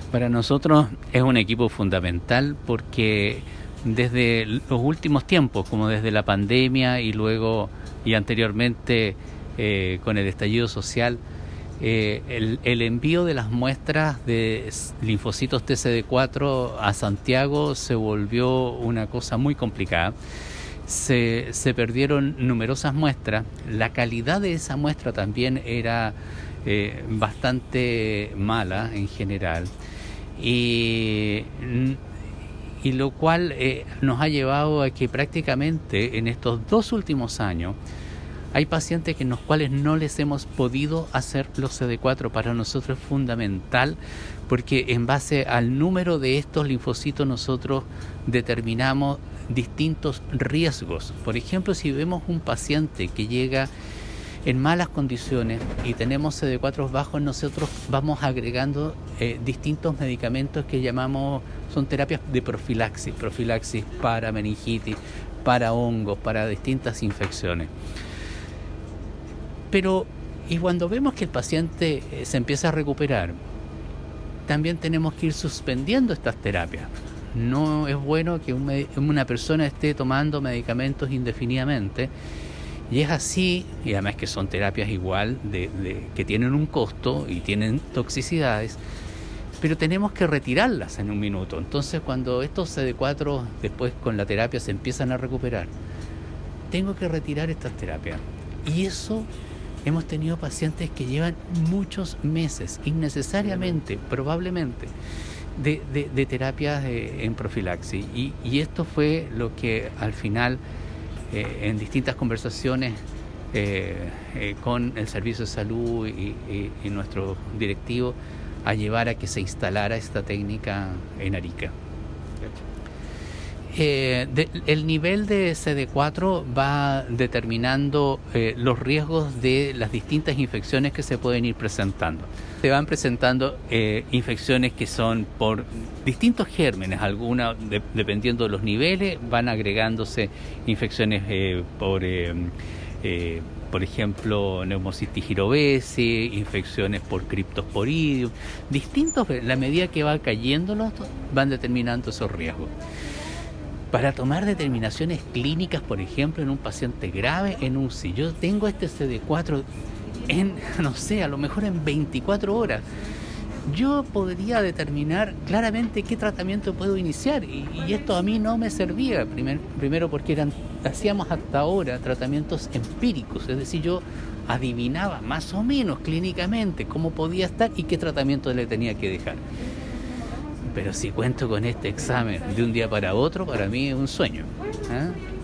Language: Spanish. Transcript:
Para nosotros es un equipo fundamental porque desde los últimos tiempos, como desde la pandemia y luego y anteriormente con el estallido social, el envío de las muestras de linfocitos TCD4 a Santiago se volvió una cosa muy complicada. Se perdieron numerosas muestras, la calidad de esa muestra también era bastante mala en general, y lo cual nos ha llevado a que prácticamente en estos 2 últimos años hay pacientes en los cuales no les hemos podido hacer los CD4. Para nosotros es fundamental porque en base al número de estos linfocitos nosotros determinamos distintos riesgos. Por ejemplo, si vemos un paciente que llega en malas condiciones y tenemos CD4 bajos, nosotros vamos agregando distintos medicamentos que llamamos, son terapias de profilaxis para meningitis, para hongos, para distintas infecciones. Pero, y cuando vemos que el paciente se empieza a recuperar, también tenemos que ir suspendiendo estas terapias. No es bueno que una persona esté tomando medicamentos indefinidamente, y es así, y además que son terapias igual que tienen un costo y tienen toxicidades, pero tenemos que retirarlas en un minuto. Entonces, cuando estos CD4 después con la terapia se empiezan a recuperar, tengo que retirar estas terapias. Y eso, hemos tenido pacientes que llevan muchos meses, innecesariamente, probablemente, de terapias en profilaxis. Y esto fue lo que al final, en distintas conversaciones con el Servicio de Salud y nuestro directivo, a llevar a que se instalara esta técnica en Arica. El nivel de CD4 va determinando los riesgos de las distintas infecciones que se pueden ir presentando. Se van presentando infecciones que son por distintos gérmenes, algunas dependiendo de los niveles, van agregándose infecciones por ejemplo, Pneumocystis jirovecii, infecciones por Cryptosporidium, distintos, la medida que va cayendo van determinando esos riesgos. Para tomar determinaciones clínicas, por ejemplo, en un paciente grave en UCI, yo tengo este CD4 a lo mejor en 24 horas, yo podría determinar claramente qué tratamiento puedo iniciar, y esto a mí no me servía, primero porque hacíamos hasta ahora tratamientos empíricos, es decir, yo adivinaba más o menos clínicamente cómo podía estar y qué tratamiento le tenía que dejar. Pero si cuento con este examen de un día para otro, para mí es un sueño, ¿eh?